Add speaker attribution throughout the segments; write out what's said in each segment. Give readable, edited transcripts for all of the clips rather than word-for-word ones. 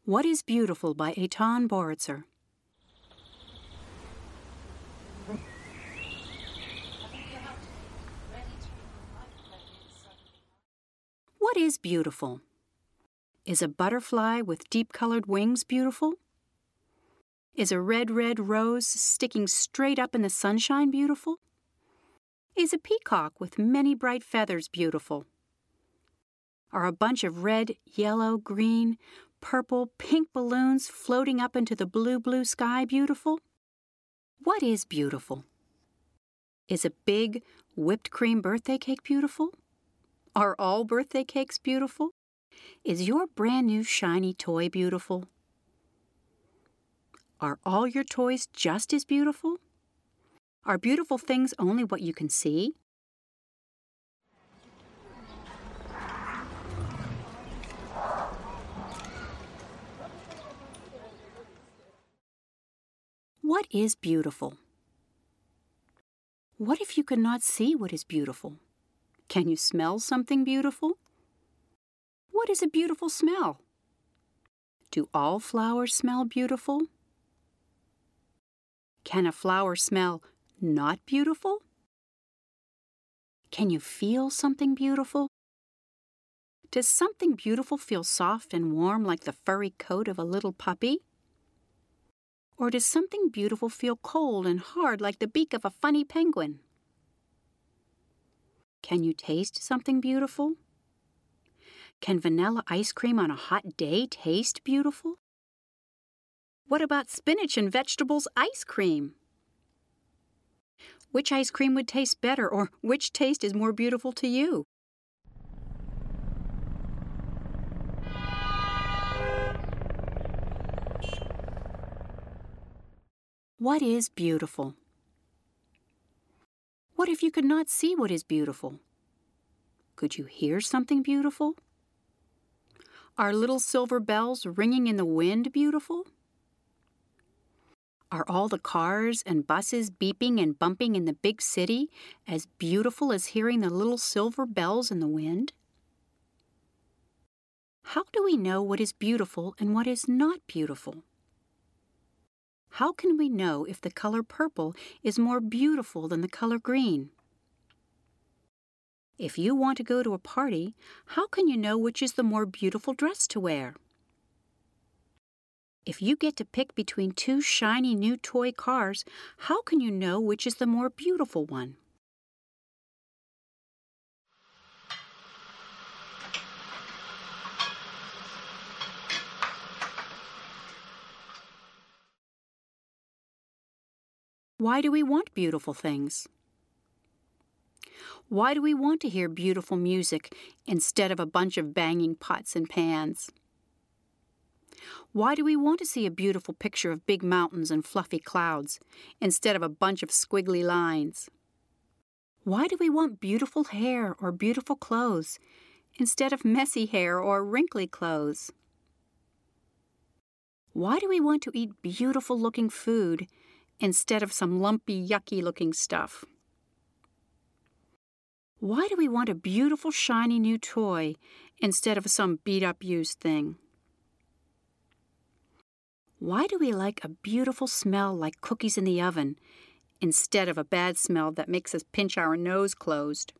Speaker 1: What is Beautiful by Eitan Boritzer. What is beautiful? Is a butterfly with deep-colored wings beautiful? Is a red rose sticking straight up in the sunshine beautiful? Is a peacock with many bright feathers beautiful? Are a bunch of red, yellow, green, purple, pink balloons floating up into the blue sky beautiful? What is beautiful? Is a big, whipped cream birthday cake beautiful? Are all birthday cakes beautiful? Is your brand new shiny toy beautiful? Are all your toys just as beautiful? Are beautiful things only what you can see? What is beautiful? What if you could not see what is beautiful? Can you smell something beautiful? What is a beautiful smell? Do all flowers smell beautiful? Can a flower smell not beautiful? Can you feel something beautiful? Does something beautiful feel soft and warm like the furry coat of a little puppy? Or does something beautiful feel cold and hard like the beak of a funny penguin? Can you taste something beautiful? Can vanilla ice cream on a hot day taste beautiful? What about spinach and vegetables ice cream? Which ice cream would taste better, or which taste is more beautiful to you? What is beautiful? What if you could not see what is beautiful? Could you hear something beautiful? Are little silver bells ringing in the wind beautiful? Are all the cars and buses beeping and bumping in the big city as beautiful as hearing the little silver bells in the wind? How do we know what is beautiful and what is not beautiful? How can we know if the color purple is more beautiful than the color green? If you want to go to a party, how can you know which is the more beautiful dress to wear? If you get to pick between two shiny new toy cars, how can you know which is the more beautiful one? Why do we want beautiful things? Why do we want to hear beautiful music instead of a bunch of banging pots and pans? Why do we want to see a beautiful picture of big mountains and fluffy clouds instead of a bunch of squiggly lines? Why do we want beautiful hair or beautiful clothes instead of messy hair or wrinkly clothes? Why do we want to eat beautiful-looking food instead of some lumpy, yucky-looking stuff? Why do we want a beautiful, shiny new toy instead of some beat-up used thing? Why do we like a beautiful smell like cookies in the oven instead of a bad smell that makes us pinch our nose closed?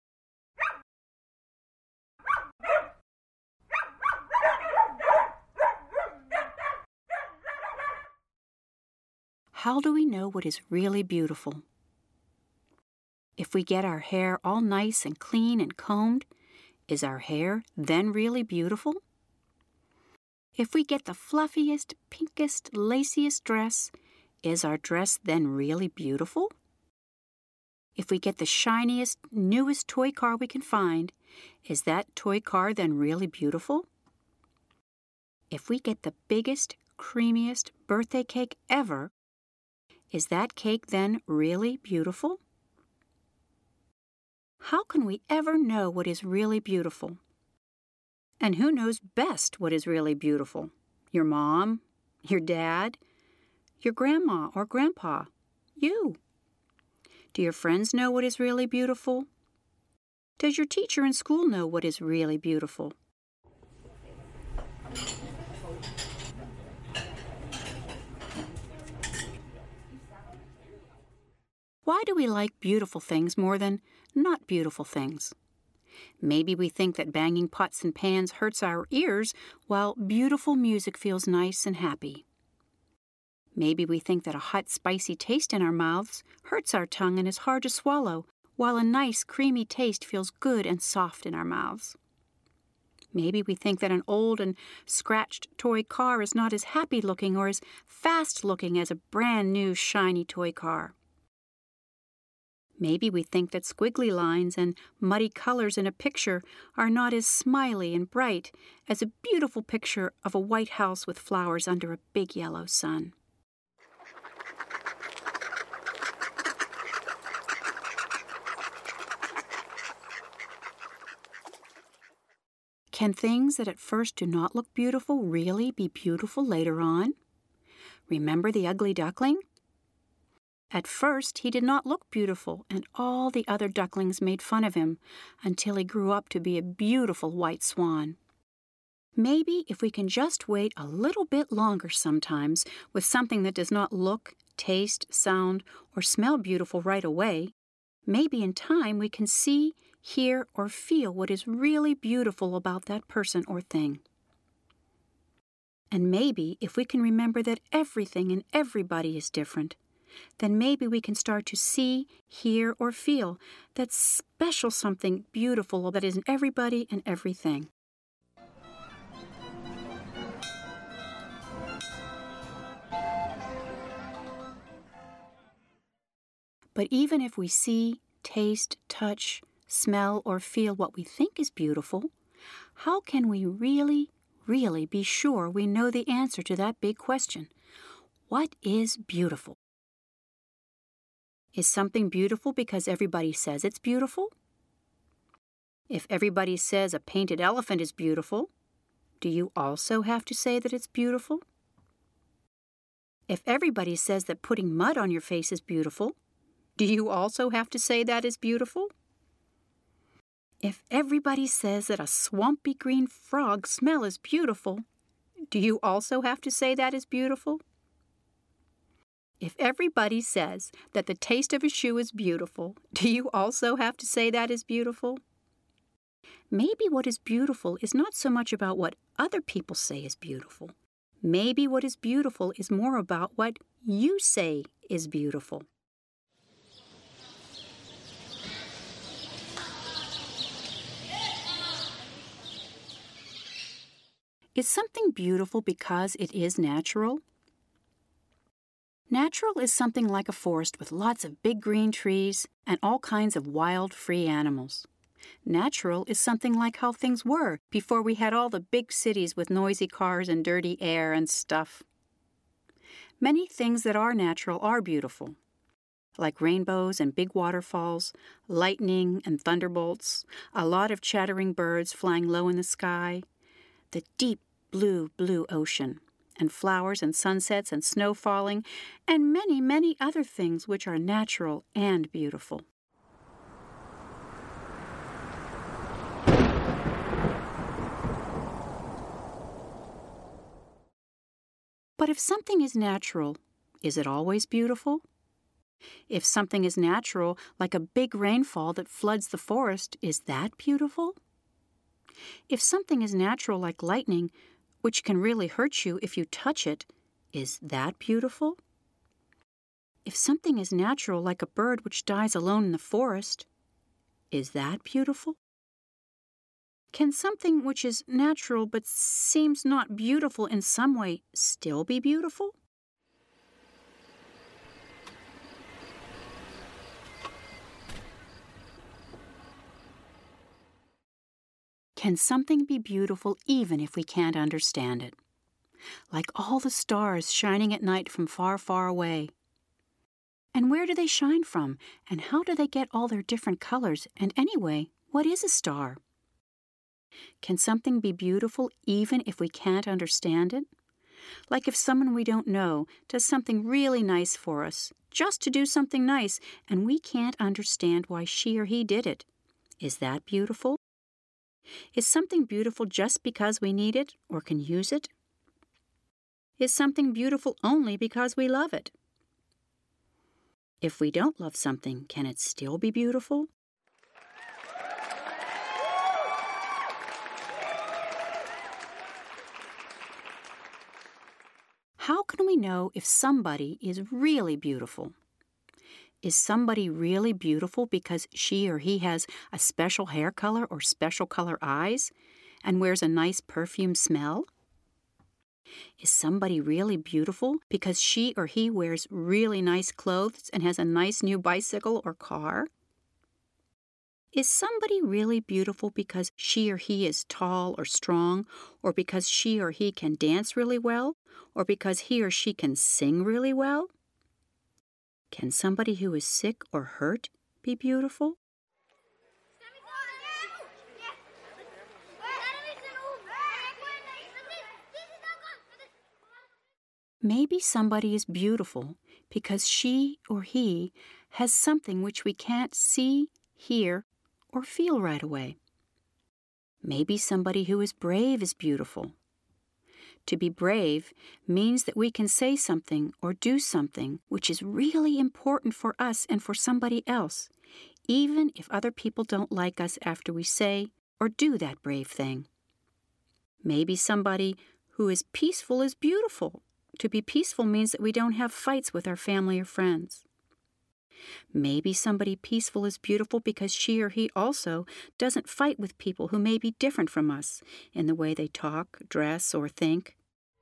Speaker 1: How do we know what is really beautiful? If we get our hair all nice and clean and combed, is our hair then really beautiful? If we get the fluffiest, pinkest, laciest dress, is our dress then really beautiful? If we get the shiniest, newest toy car we can find, is that toy car then really beautiful? If we get the biggest, creamiest birthday cake ever, is that cake then really beautiful? How can we ever know what is really beautiful? And who knows best what is really beautiful? Your mom? Your dad? Your grandma or grandpa? You? Do your friends know what is really beautiful? Does your teacher in school know what is really beautiful? Why do we like beautiful things more than not beautiful things? Maybe we think that banging pots and pans hurts our ears, while beautiful music feels nice and happy. Maybe we think that a hot, spicy taste in our mouths hurts our tongue and is hard to swallow, while a nice, creamy taste feels good and soft in our mouths. Maybe we think that an old and scratched toy car is not as happy-looking or as fast-looking as a brand-new, shiny toy car. Maybe we think that squiggly lines and muddy colors in a picture are not as smiley and bright as a beautiful picture of a white house with flowers under a big yellow sun. Can things that at first do not look beautiful really be beautiful later on? Remember the ugly duckling? At first, he did not look beautiful, and all the other ducklings made fun of him until he grew up to be a beautiful white swan. Maybe if we can just wait a little bit longer sometimes with something that does not look, taste, sound, or smell beautiful right away, maybe in time we can see, hear, or feel what is really beautiful about that person or thing. And maybe if we can remember that everything and everybody is different, then maybe we can start to see, hear, or feel that special something beautiful that is in everybody and everything. But even if we see, taste, touch, smell, or feel what we think is beautiful, how can we really be sure we know the answer to that big question? What is beautiful? Is something beautiful because everybody says it's beautiful? If everybody says a painted elephant is beautiful, do you also have to say that it's beautiful? If everybody says that putting mud on your face is beautiful, do you also have to say that is beautiful? If everybody says that a swampy green frog smell is beautiful, do you also have to say that is beautiful? If everybody says that the taste of a shoe is beautiful, do you also have to say that is beautiful? Maybe what is beautiful is not so much about what other people say is beautiful. Maybe what is beautiful is more about what you say is beautiful. Is something beautiful because it is natural? Natural is something like a forest with lots of big green trees and all kinds of wild, free animals. Natural is something like how things were before we had all the big cities with noisy cars and dirty air and stuff. Many things that are natural are beautiful, like rainbows and big waterfalls, lightning and thunderbolts, a lot of chattering birds flying low in the sky, the deep blue ocean, and flowers and sunsets and snow falling, and many other things which are natural and beautiful. But if something is natural, is it always beautiful? If something is natural, like a big rainfall that floods the forest, is that beautiful? If something is natural like lightning, which can really hurt you if you touch it, is that beautiful? If something is natural like a bird which dies alone in the forest, is that beautiful? Can something which is natural but seems not beautiful in some way still be beautiful? Can something be beautiful even if we can't understand it? Like all the stars shining at night from far, far away. And where do they shine from? And how do they get all their different colors? And anyway, what is a star? Can something be beautiful even if we can't understand it? Like if someone we don't know does something really nice for us, just to do something nice, and we can't understand why she or he did it. Is that beautiful? Is something beautiful just because we need it or can use it? Is something beautiful only because we love it? If we don't love something, can it still be beautiful? How can we know if somebody is really beautiful? Is somebody really beautiful because she or he has a special hair color or special color eyes and wears a nice perfume smell? Is somebody really beautiful because she or he wears really nice clothes and has a nice new bicycle or car? Is somebody really beautiful because she or he is tall or strong, or because she or he can dance really well, or because he or she can sing really well? Can somebody who is sick or hurt be beautiful? Maybe somebody is beautiful because she or he has something which we can't see, hear, or feel right away. Maybe somebody who is brave is beautiful. To be brave means that we can say something or do something which is really important for us and for somebody else, even if other people don't like us after we say or do that brave thing. Maybe somebody who is peaceful is beautiful. To be peaceful means that we don't have fights with our family or friends. Maybe somebody peaceful is beautiful because she or he also doesn't fight with people who may be different from us in the way they talk, dress, or think.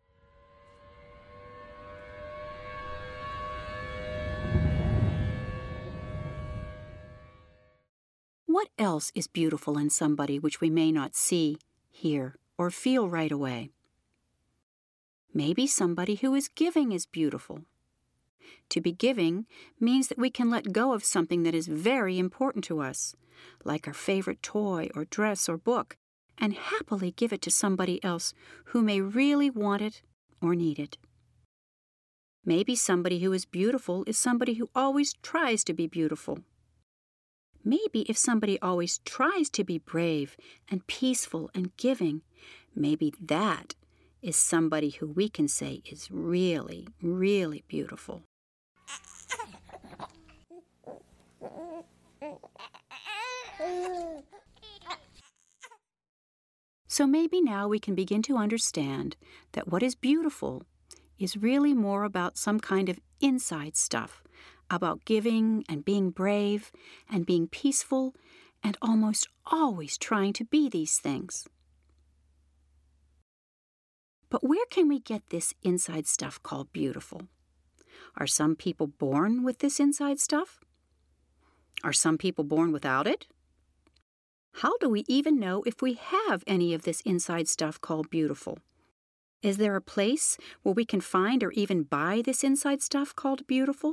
Speaker 1: What else is beautiful in somebody which we may not see, hear, or feel right away? Maybe somebody who is giving is beautiful. To be giving means that we can let go of something that is very important to us, like our favorite toy or dress or book, and happily give it to somebody else who may really want it or need it. Maybe somebody who is beautiful is somebody who always tries to be beautiful. Maybe if somebody always tries to be brave and peaceful and giving, maybe that is somebody who we can say is really, really beautiful. So maybe now we can begin to understand that what is beautiful is really more about some kind of inside stuff, about giving and being brave and being peaceful and almost always trying to be these things. But where can we get this inside stuff called beautiful? Are some people born with this inside stuff? Are some people born without it? How do we even know if we have any of this inside stuff called beautiful? Is there a place where we can find or even buy this inside stuff called beautiful?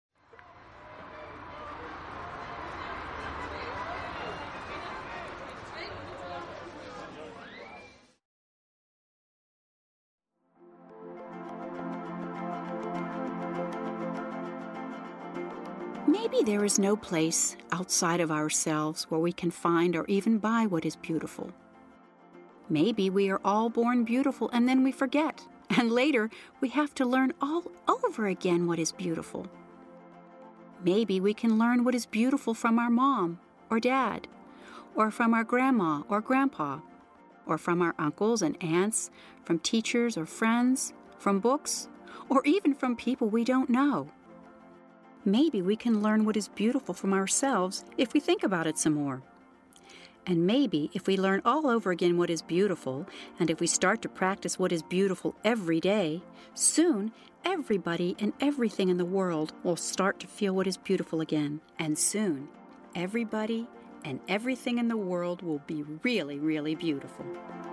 Speaker 1: Maybe there is no place outside of ourselves where we can find or even buy what is beautiful. Maybe we are all born beautiful and then we forget, and later we have to learn all over again what is beautiful. Maybe we can learn what is beautiful from our mom or dad, or from our grandma or grandpa, or from our uncles and aunts, from teachers or friends, from books, or even from people we don't know. Maybe we can learn what is beautiful from ourselves if we think about it some more. And maybe if we learn all over again what is beautiful, and if we start to practice what is beautiful every day, soon everybody and everything in the world will start to feel what is beautiful again. And soon, everybody and everything in the world will be really, really beautiful.